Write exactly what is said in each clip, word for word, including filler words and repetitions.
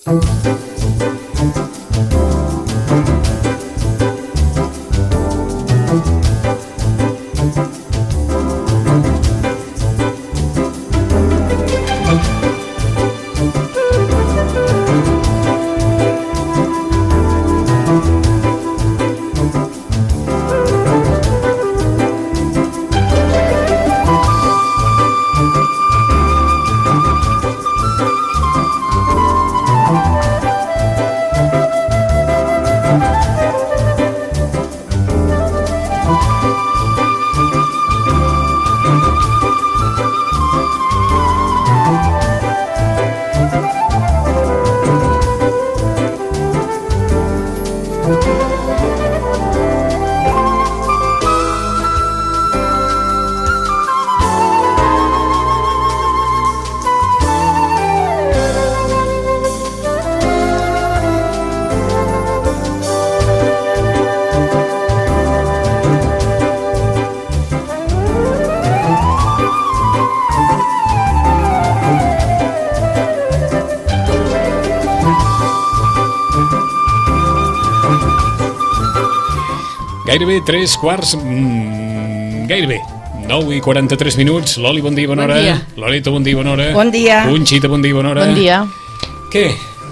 Gairebé tres quarts, mmm, gairebé nou i quaranta-tres minuts. Loli, bon dia, bona hora. Bon dia. Lolita, bon dia, bona hora. Bon dia. Conxita, bon dia, bona hora. Bon dia. Què?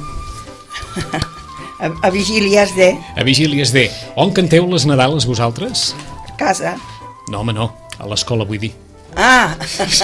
A, a vigílies de... A vigílies de... On canteu les Nadales, vosaltres? casa. No, home, no. A l'escola, vull dir. Ah!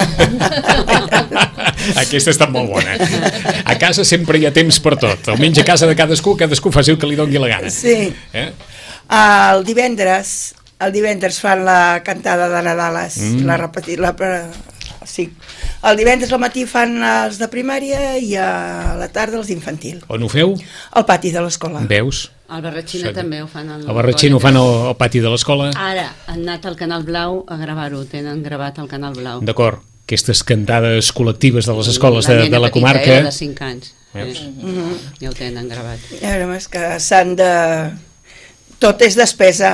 Aquesta està molt bona. A casa sempre hi ha temps per tot. Almenys a casa de cadascú, cadascú faci el que li doni la gana. Sí. Eh? El divendres, el divendres fan la cantada de Nadales, mm. la repetir, la, sí. El divendres al matí fan els de primària i a la tarda els d'infantil. On ho feu? Al pati de l'escola. Veus? El Barratxina també ho fan. El Barratxina ho fan al, al pati de l'escola. Ara han anat al Canal Blau a gravar-ho, tenen gravat al Canal Blau. D'acord. Aquestes cantades col·lectives de les escoles de, de la comarca. Era de cinc anys. Eh? Mm-hmm. Ja ho tenen gravat. Ja, és que s'han de... Tot és despesa.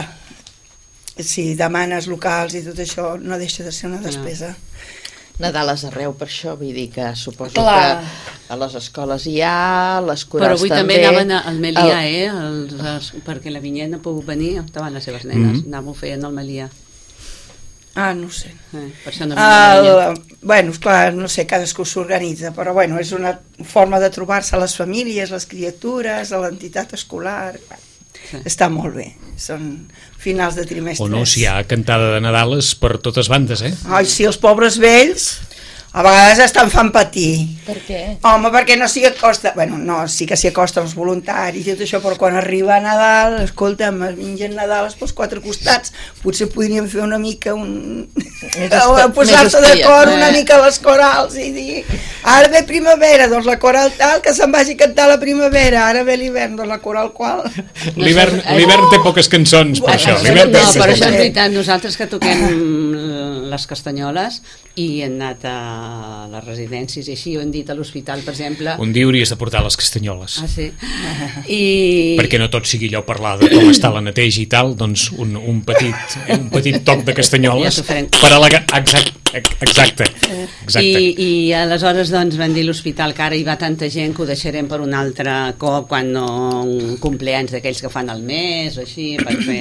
Si demanes locals i tot això, no deixa de ser una despesa. Nadales arreu, per això, vull dir que suposo Clar. que a les escoles hi ha, les corals Però avui també, també anaven al Melià, el... eh? Els, els, perquè la Vinyet no ha pogut venir, estaven les seves nenes, mm-hmm. anàvem feien al Melià. Ah, no ho sé. Eh, per això no el, bueno, clar, no sé, cadascú s'organitza, però bueno, és una forma de trobar-se les famílies, les criatures, a l'entitat escolar... Sí. Està molt bé, són finals de trimestre. O no, si hi ha cantada de Nadales per totes bandes, eh? Ai, sí, els pobres vells a vegades estan fan patir. Per què? Home, perquè no s'hi acosta, bueno, no, sí que s'hi acosten els voluntaris i tot això, però quan arriba a Nadal, escolta'm, es mengen Nadales pels quatre costats, potser podríem fer una mica un... posar-se d'acord una mica les corals i dir, ara ve primavera, doncs la coral tal, que se'n vagi a cantar la primavera, ara ve l'hivern, doncs la coral qual. L'hivern l'hivern té poques cançons, per això. No, però això és veritat, nosaltres que toquem les castanyoles i hem anat a les residències i així, ho hem dit a l'hospital, per exemple. Un dia hauries de portar les castanyoles. Ah, sí? I... Perquè no tot sigui allò parlar de com està la neteja i tal, doncs un, un, petit, un petit toc de castanyoles ja per a la... Exacte, exacte, exacte. I, i aleshores doncs van dir a l'hospital que ara hi va tanta gent que ho deixarem per un altre cop quan no un compleanys d'aquells que fan al mes o així, per fer...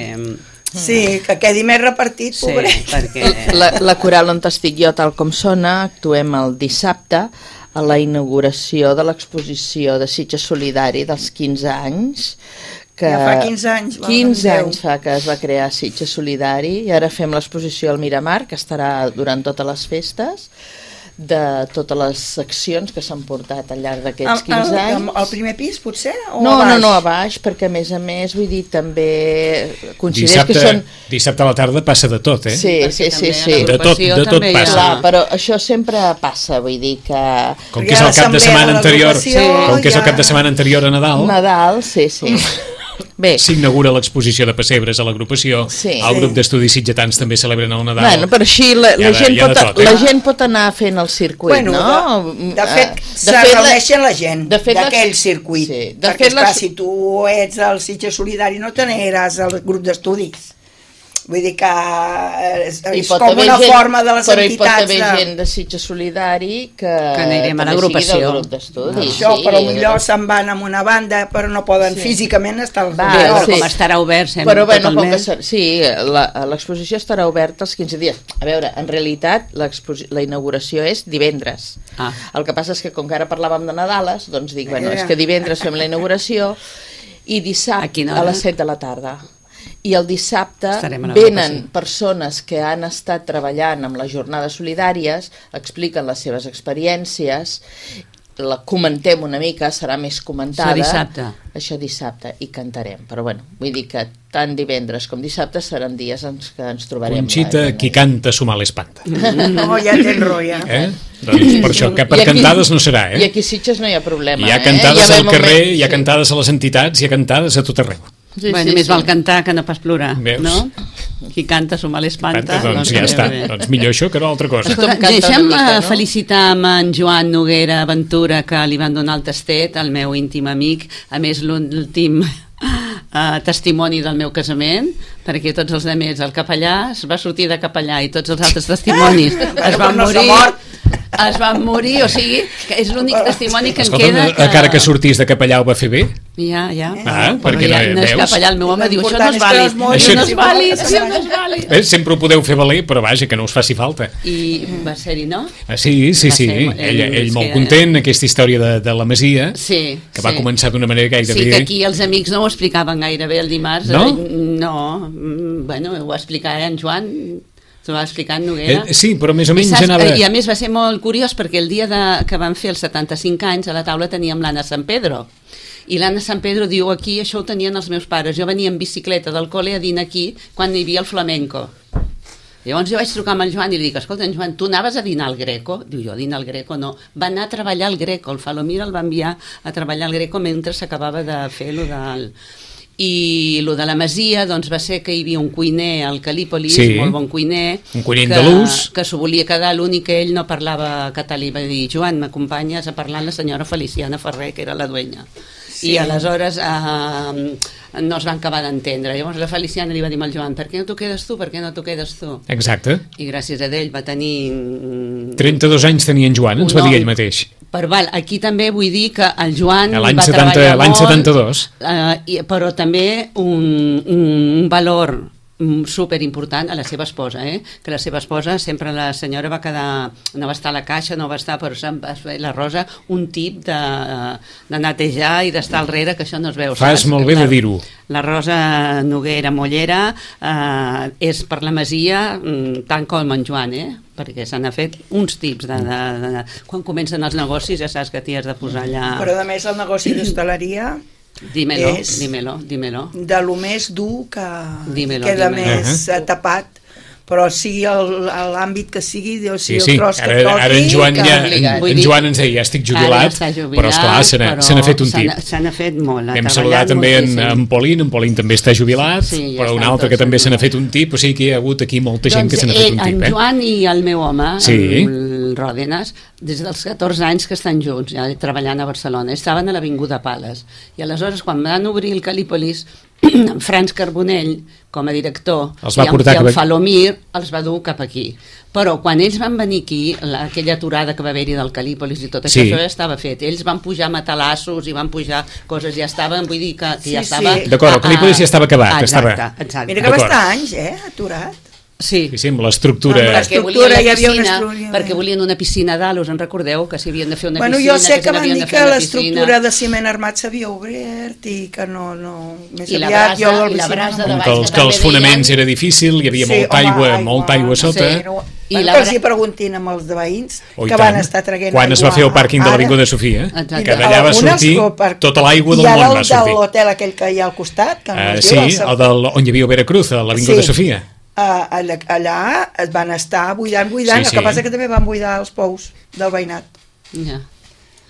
Sí, que quedi més repartit, sí, pobret. perquè... La, la coral on estic jo, tal com sona, actuem el dissabte a la inauguració de l'exposició de Sitges Solidari dels quinze anys. Que ja fa quinze anys. quinze anys fa que es va crear Sitges Solidari i ara fem l'exposició al Miramar, que estarà durant totes les festes, de totes les seccions que s'han portat al llarg d'aquests quinze anys. Al primer pis, potser? O no, a baix? no, no, a baix, perquè a més a més, vull dir, també considerés dissabte, que són... Dissabte a la tarda passa de tot, eh? Sí, sí, sí, sí. De tot, de tot passa. Clar, però això sempre passa, vull dir que... Com que és el cap de setmana anterior, sí. com que és el cap de setmana anterior a Nadal... Nadal, sí, sí. Bé. S'inaugura l'exposició de pessebres a l'agrupació, sí. el grup d'estudis sitgetans també celebren el Nadal. Bueno, però així la, la, de, gent, pot, tot, eh? la gent pot anar fent el circuit, bueno, no? De, de fet, uh, se reuneixen la gent d'aquell circuit, sí, perquè, esclar, les... si tu ets al Sitges Solidari no t'aniràs al grup d'estudis. Vull dir que és, és pot com haver una gent, forma de les però entitats. Però hi pot haver de... gent de Sitges Solidari que, que anirem a també l'agrupació. sigui del grup d'estudi. Això, sí, però millor se'n van amb una banda, però no poden sí. físicament estar al Va, Bé, sí. Com estarà obert sempre però, bueno, tot el com mes. Que, sí, l'exposició estarà oberta els quinze dies. A veure, en realitat la inauguració és divendres. Ah. El que passa és que com que ara parlàvem de Nadales, doncs dic, bueno, és que divendres fem la inauguració i dissabte a, a les set de la tarda. I el dissabte venen persones que han estat treballant amb les jornades solidàries, expliquen les seves experiències, la comentem una mica, serà més comentada. Això dissabte. Això dissabte, i cantarem. Però bueno, vull dir que tant divendres com dissabte seran dies en què ens trobarem. Conxita, qui canta s'ho mal espanta. No, ja tens raó, ja. Eh? Doncs per això, que per aquí, cantades no serà, eh? I aquí a Sitges no hi ha problema, hi ha cantades eh? al carrer, hi ha cantades a les entitats, hi ha cantades a tot arreu. Sí, bueno, sí, més sí. val cantar que no pas plorar. Veus? No? Qui canta s'ho mal espanta. Espanta, doncs ja està, doncs millor això que no altra cosa. Deixa'm mica, no? felicitar amb en Joan Noguera Ventura, que li van donar el tastet, el meu íntim amic, a més l'últim uh, testimoni del meu casament, perquè tots els altres, el capellà es va sortir de capellà i tots els altres testimonis es van morir es van morir, o sigui, que és l'únic testimoni que Escolta, em queda que... encara que sortís de capellà ho va fer bé? Ja, ja. Ah, però perquè ja no, no és capellà, el meu home diu, això no és vàlid, això no és vàlid, això no és vàlid. Eh, sempre ho podeu fer valer, però vaja, que no us faci falta. I va ser-hi, no? Ah, sí, sí, sí, ell, ell, ell molt content, aquesta història de, de la Masia, sí, que va sí. començar d'una manera gairebé... Sí, que aquí els amics no ho explicaven gaire bé el dimarts. No? No, bueno, ho va explicar en Joan... T'ho va explicar en Noguera. Eh, sí, però més o menys I, saps, anava... I a més va ser molt curiós perquè el dia de, que van fer els setanta-cinc anys a la taula teníem l'Anna San Pedro. I l'Anna San Pedro diu, aquí això ho tenien els meus pares. Jo venia en bicicleta del col·le a dinar aquí quan hi havia el flamenco. Llavors jo vaig trucar amb en Joan i li dic, escolta, en Joan, tu anaves a dinar al Greco? Diu, jo a dinar al Greco no. Va anar a treballar al Greco, el Falomir el va enviar a treballar al Greco mentre s'acabava de fer lo del... I el de la Masia doncs va ser que hi havia un cuiner al Calípolis, sí, molt bon cuiner, un cuiner que, andalús, que s'ho volia quedar, l'únic que ell no parlava català, i va dir, Joan, m'acompanyes a parlar amb la senyora Feliciana Ferrer, que era la duenya. Sí. I aleshores eh, no es van acabar d'entendre. Llavors la Feliciana li va dir al Joan, per què no t'ho quedes tu, per què no t'ho quedes tu? Exacte. I gràcies a ell va tenir... trenta-dos anys tenia en Joan, ens va dir ell mateix. Però val, aquí també vull dir que el Joan l'any va setanta, treballar l'any molt, setanta-dos. Eh, però també un, un valor super important a la seva esposa, eh? Que la seva esposa sempre la senyora va quedar, no va estar a la caixa, no va estar, però va fer la Rosa un tip de, de netejar i d'estar al darrere, que això no es veu. Fas saps? molt bé la, de dir-ho. La Rosa Noguera Mollera eh, és per la Masia tant com en Joan, eh? Perquè se n'ha fet uns tips de, de, de, de... Quan comencen els negocis ja saps que t'hi has de posar allà... Però a més el negoci d'hostaleria dímelo, és dímelo, dímelo. de lo més dur que dímelo, queda dímelo. més uh-huh. tapat, però sigui l'àmbit que sigui, o sigui sí, sí. el tros que ara, toqui... Ara en Joan, que... ja, en, en Joan ens deia, ja estic jubilat, ja jubilat però esclar, se n'ha però fet un tip. Se n'ha fet molt. Hem saludat també en, en Polín, en Polín també està jubilat, sí, ja però un altre que també se n'ha fet un tip, o sigui que hi ha hagut aquí molta gent doncs que se n'ha fet un tip. En eh? Joan i el meu home, sí. el Ròdenas, des dels catorze anys que estan junts, ja treballant a Barcelona, estaven a l'Avinguda Pales, i aleshores quan van obrir el Calípolis, Franz Carbonell, com a director, els va i, amb, portar i el Falomir els va dur cap aquí. Però quan ells van venir aquí, la, aquella aturada que va haver-hi del Calípolis i tot això, sí. Això ja estava fet. Ells van pujar matalassos i van pujar coses, ja estaven, vull dir que, que sí, ja estava... Sí. D'acord, el Calípolis ja estava acabat. Exacte, estava... exacte. Mira que va estar anys, eh, aturat. Sí. Sí, sí, amb l'estructura... Perquè volien, la piscina, perquè volien una piscina dalt, us en recordeu? Que si havien de fer una bueno, piscina... Jo sé que, que van dir que l'estructura piscina... de ciment armat s'havia obert i que no... no més I aviat, la brasa, jo i la brasa de com baix, que els, que els fonaments era difícil, hi havia sí, molta home, aigua, aigua, molta aigua sota... Sí, no, I la... que els hi preguntin amb els de veïns oh, que van estar traguent quan aigua. es va fer el pàrquing de l'Avinguda Sofia, exacte. que d'allà va sortir per... tota l'aigua del món va sortir. I ara el de l'hotel aquell que hi ha al costat, que no uh, es sí, diu, el del, on hi havia Veracruz, a l'Avinguda sí. Sofia. Uh, allà, allà es van estar buidant, buidant, sí, sí. El que passa que també van buidar els pous del veïnat. Ja.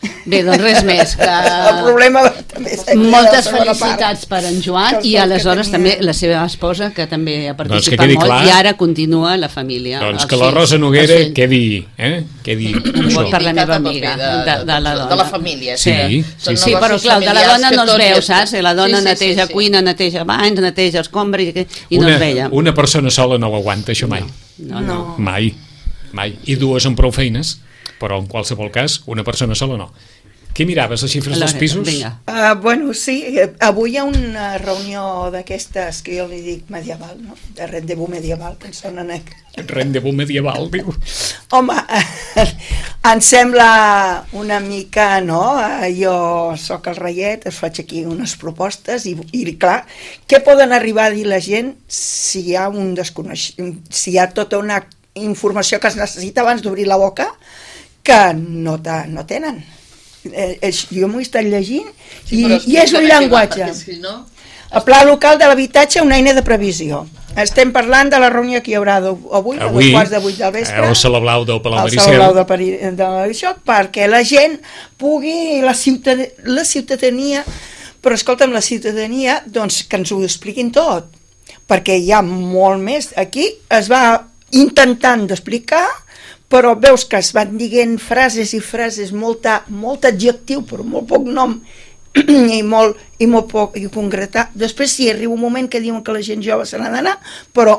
Bé, doncs res més. Que... El problema també seria moltes la segona felicitats part. per en Joan Que i els aleshores que també tenia- la seva esposa, que també ha Doncs que participat quedi molt, clar. i ara continua la família. Doncs els que la fills, Rosa Noguera els fills. quedi, eh? Quedi Un això. vot per la meva Dedicat al amiga, paper de, de, la dona. de la família. Sí, que sí, són Sí, negocis però clar, de la familiars dona que no es tots veu, ja- saps? La dona Sí, sí, neteja sí, sí. cuina, neteja banys, neteja escombra i, i no una, es veia. una persona sola no ho aguanta, això mai. No, no. Mai, mai. I dues amb prou feines, però en qualsevol cas, una persona sola no. Què miraves, les xifres dels Loreta, pisos? vinga. Uh, bueno, sí, eh, avui hi ha una reunió d'aquestes que jo li dic medieval, no? De rendezvous medieval, que ens sonen a... Rendezvous medieval, diu. Home, eh, em sembla una mica, no? Eh, Jo sóc el reiet, us faig aquí unes propostes i, i clar, què poden arribar a dir la gent si hi ha un desconeixement, si hi ha tota una informació que es necessita abans d'obrir la boca que no, te, no tenen. Eh, és, jo m'ho he estat llegint Sí, i, però i és un explica de què va, llenguatge. perquè si no... El pla local de l'habitatge, una eina de previsió. Estem parlant de la reunió que hi haurà avui, a dos quarts de vuit del vespre. al Sala Blau del Palau al Maricel. Sala Blau del Pari- de això, perquè la gent pugui, la, ciutad la ciutadania, però escolta'm, la ciutadania, doncs que ens ho expliquin tot, perquè hi ha molt més. Aquí es va intentant d'explicar, però veus que es van dient frases i frases, molta, molt adjectiu, però molt poc nom, i molt, i molt poc i concretar. Després sí, arriba un moment que diuen que la gent jove se n'ha d'anar, però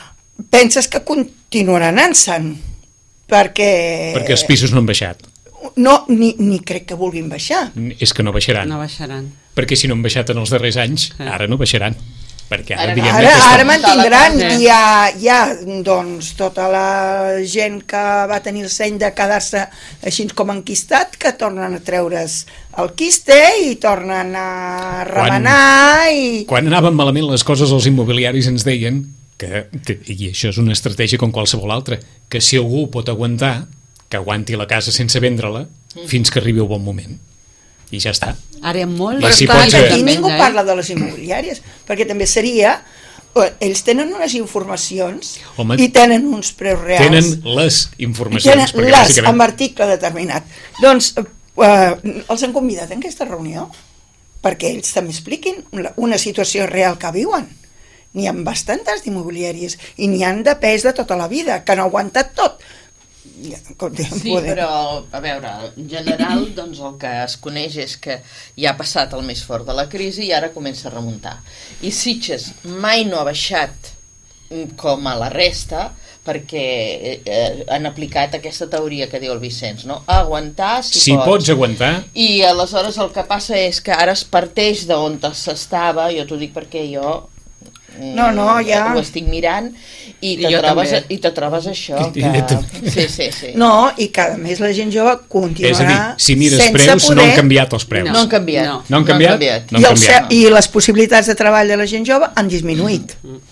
penses que continuarà anant-se'n, perquè... Perquè els pisos no han baixat. No, ni, ni crec que vulguin baixar. És que no baixaran. No baixaran. Perquè si no han baixat en els darrers anys, Ah. ara no baixaran. Perquè ara, Ara- diguem-ne Ara, que estem... ara mantindran, Sí. hi ha, hi ha doncs, tota la gent que va tenir el seny de quedar-se així com enquistat, que tornen a treure's el quiste i tornen a remenar i... Quan anaven malament les coses, els immobiliaris ens deien que, i això és una estratègia com qualsevol altra, que si algú pot aguantar, que aguanti la casa sense vendre-la fins que arribi el bon moment. I ja està. Ara hi ha molt... I Però si esclar, pots, que eh? aquí ningú eh? parla de les immobiliàries, perquè també seria... eh, Ells tenen unes informacions Home, i tenen uns preus reals. Tenen les informacions. Tenen perquè les, bàsicament- amb article determinat. Doncs eh, els han convidat en aquesta reunió perquè ells també expliquin una, una situació real que viuen. N'hi ha bastantes d'immobiliàries i n'hi han de pes de tota la vida, que han aguantat tot. Ja, Sí, però, a veure, en general, doncs el que es coneix és que ja ha passat el més fort de la crisi i ara comença a remuntar. I Sitges mai no ha baixat com a la resta, perquè eh, han aplicat aquesta teoria que diu el Vicenç, no? Aguantar si, Si pots aguantar, I aleshores el que passa és que ara es parteix d'on s'estava, jo t'ho dic perquè jo mm, No, no, ja. ho estic mirant i te, I jo trobes, també. i te trobes això I- i jo que... també. Sí, sí, sí. No, i cada mes la gent jove continuarà és a dir, si mires sense preus, poder... no han canviat els preus. No han canviat. No. No han canviat? No I, han el, canviat. I les possibilitats de treball de la gent jove han disminuït.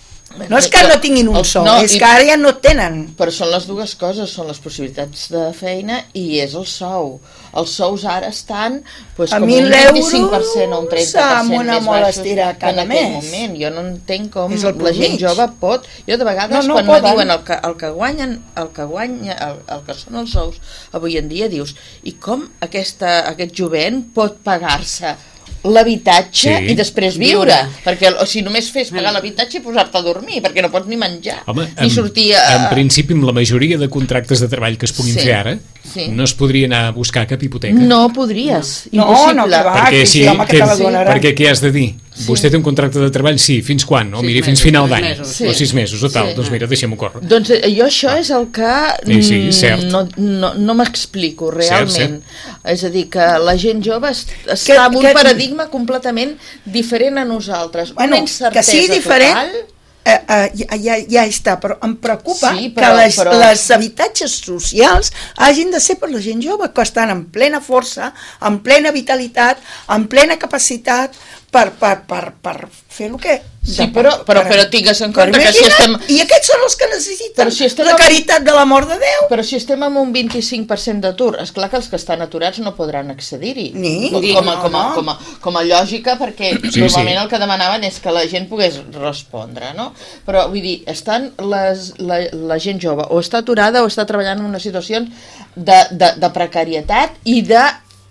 No és que no tinguin un Els- sou, no, és i- que ara ja no tenen. Però són les dues coses, són les possibilitats de feina i és el sou. Els sous ara estan pues, A com mil un vint-i-cinc per cent o un euros trenta per cent amb una més molt baixos estira que cada en aquell mes. moment. Jo no entenc com És el la gent mig. jove pot... Jo de vegades, No, no quan no poden. diuen el que, el que guanyen, el que guanya, el, el que són els sous, avui en dia dius, i com aquesta, aquest jovent pot pagar-se l'habitatge Sí. i després viure? Viure. Perquè o si només fes pagar l'habitatge i posar-te a dormir, perquè no pots ni menjar, Home, ni en, sortir a... en principi, amb la majoria de contractes de treball que es puguin Sí, fer ara, sí. no es podria anar a buscar cap hipoteca. No podries, No, impossible. no, que va. perquè, aquí si, sí, home, que que, te la donaran. perquè què has de dir? Sí. Vostè té un contracte de treball, sí, fins quan? O Sis miri, fins mesos, final sis d'any, mesos. o sis mesos, o tal, Sí. doncs mira, deixem-ho córrer. Doncs eh, jo això és el que Sí, sí, mm, cert. no, no, no m'explico realment. Cert, És a dir, que la gent jove est- està Que- en un que- paradigma completament diferent a nosaltres. Bueno, Una incertesa que sigui diferent, total. eh, eh, ja, ja, ja està, però em preocupa Sí, però- que les, però- les habitatges socials hagin de ser per la gent jove, que estan en plena força, en plena vitalitat, en plena capacitat per, per, per, per fer el que... Sí, de- però, però, per- però tingues en per compte que si imagina't, estem... I aquests són els que necessiten Però si estem la amb- caritat de l'amor de Déu. Però si estem amb un vint-i-cinc per cent d'atur, esclar que els que estan aturats no podran accedir-hi. Ni, com, ni, com, a, no, com, a, no. com, a, com a lògica, perquè Sí, normalment sí. el que demanaven és que la gent pogués respondre, no? Però, vull dir, estan les, la, la gent jove o està aturada o està treballant en una situació de, de, de precarietat i de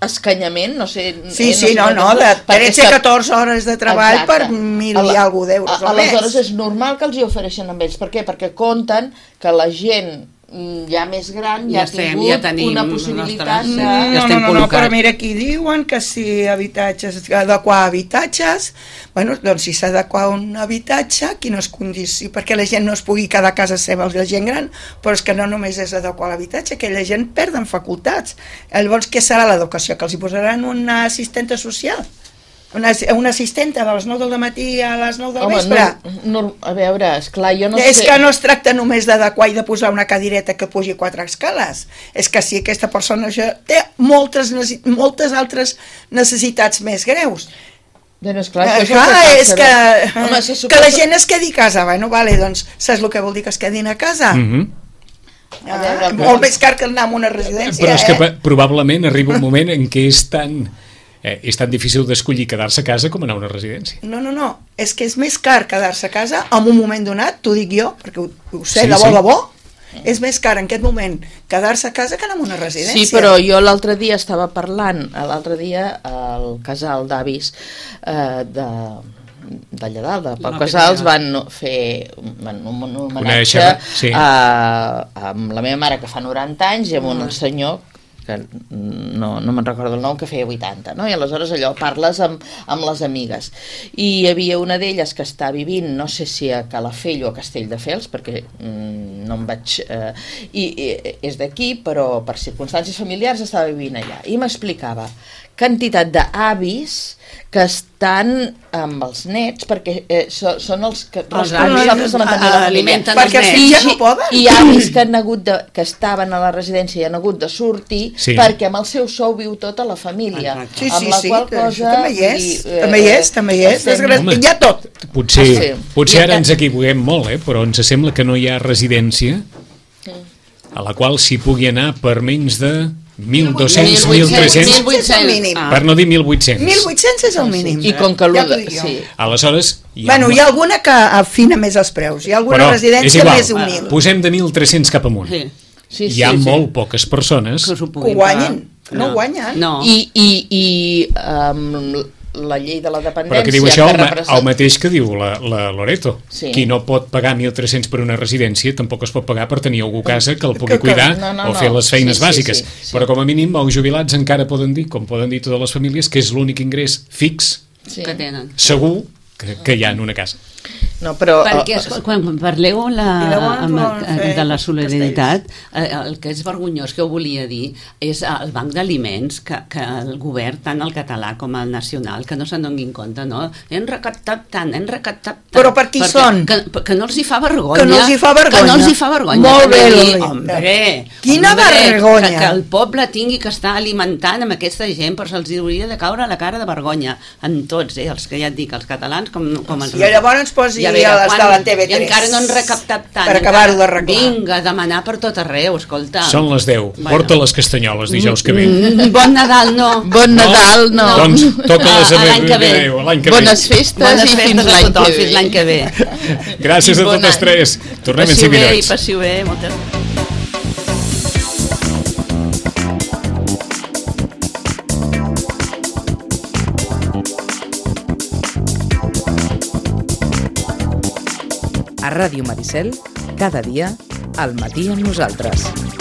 escanyament, no sé... Sí, eh, sí, no, no, de tretze a catorze hores de treball per mil i alguna d'euros o més. Aleshores és normal que els hi ofereixen amb ells. Per què? Perquè compten que la gent ja més gran ja, ja ha tingut ja tenim una possibilitat de... No, no, no, no, però mira, aquí diuen que si habitatges, adequar habitatges, bueno, doncs si s'ha d'adequar un habitatge, quines condicions, perquè la gent no es pugui quedar a casa seva, la gent gran, però és que no només és adequar l'habitatge, que la gent perden facultats. Llavors, què serà l'educació? Que els hi posaran una assistenta social? Una, una assistenta de les nou del matí a les nou del Home, vespre. No, no, a veure, esclar, jo no és sé... És que no es tracta només d'adequar i de posar una cadireta que pugi quatre escales. És que si aquesta persona ja té moltes, moltes altres necessitats més greus. Bueno, esclar, eh, clar, és que, Home, se que la gent es quedi a casa. Bueno, vale, doncs, saps el que vol dir que es quedin a casa? Mhm. Ah, veure, molt més car que anar a una residència. Però és que eh? probablement arriba un moment en què és tan... Eh, és tan difícil d'escollir quedar-se a casa com anar a una residència. No, no, no, és que és més car quedar-se a casa en un moment donat, t'ho dic jo, perquè ho, ho sé, sí, de bo, sí. de bo, és més car en aquest moment quedar-se a casa que anar a una residència. Sí, però jo l'altre dia estava parlant, l'altre dia al casal d'avis eh, de... d'allà dalt, de Pau Casals, van fer van, un homenatge sí. a, amb la meva mare que fa noranta anys i amb un senyor que no, no me'n recordo el nom, que feia vuitanta, no? I aleshores allò parles amb, amb les amigues. I hi havia una d'elles que està vivint, no sé si a Calafell o a Castelldefels, perquè mm, no em vaig... Eh, i, i és d'aquí, però per circumstàncies familiars estava vivint allà. I m'explicava quantitat d'avis que estan amb els nets, perquè eh, so, són els que els avis alimenten els nets. I, ja no poden. I avis que, han hagut de, que estaven a la residència i han hagut de sortir sí. perquè amb el seu sou viu tota la família. Sí, amb sí, la sí, qual cosa, també hi és, i, eh, també hi és, també hi és, estem... hi ha tot. Potser, Ah, sí. potser ara ens equivoquem molt, eh? Però ens sembla que no hi ha residència a la qual s'hi pugui anar per menys de mil dos-cents, mil tres-cents, per no dir mil vuit-cents. mil vuit-cents és el mínim. I com que... Ja sí. Aleshores... Hi ha bueno, hi ha alguna que afina més els preus, hi ha alguna però residència més humil. Posem de mil tres-cents cap amunt. Sí. Sí, sí, hi ha sí, molt sí. poques persones que ho guanyen, no, no guanyen. No. I, i, i um, la llei de la dependència... Però que diu això que el, represent... el mateix que diu la, la Loreto. Sí. Qui no pot pagar mil tres-cents per una residència tampoc es pot pagar per tenir algú a casa que el pugui que, que, cuidar no, no, o fer les feines sí, bàsiques. Sí, sí, sí. Però com a mínim els jubilats encara poden dir, com poden dir totes les famílies, que és l'únic ingrés fix sí. que tenen. Segur que, que hi ha en una casa. No, però... Perquè quan parleu la, amb, de la solidaritat, el que és vergonyós que ho volia dir és el banc d'aliments que, que el govern, tant el català com el nacional, que no se'n donin compte, no? Hem recaptat tant, hem recaptat tant... Però per qui són? Que, que no els hi fa vergonya. Que no els hi fa vergonya. Que no els hi fa vergonya. Molt bé, dir, hombre, quina hombre, vergonya. Que, que el poble tingui que estar alimentant amb aquesta gent, però se'ls hauria de caure la cara de vergonya en tots, eh? Els que ja et dic, els catalans com, com els... I llavors ens posi a, a les de la T V tres. I encara no han recaptat tant. Per acabar-ho de arreglar. Vinga, demanar per tot arreu, escolta. Són les deu. Bueno. Porta les castanyoles dijous que ve. Mm, bon Nadal, no. Bon Nadal, no. no. Doncs toca-les a l'any que ve. L'any que ve. Bones festes Bones i festes fins l'any que ve. Fins l'any que ve. Gràcies a totes tres. Tornem en cinc minuts. Passiu bé, moltes gràcies. A Ràdio Maricel, cada dia, al matí amb nosaltres.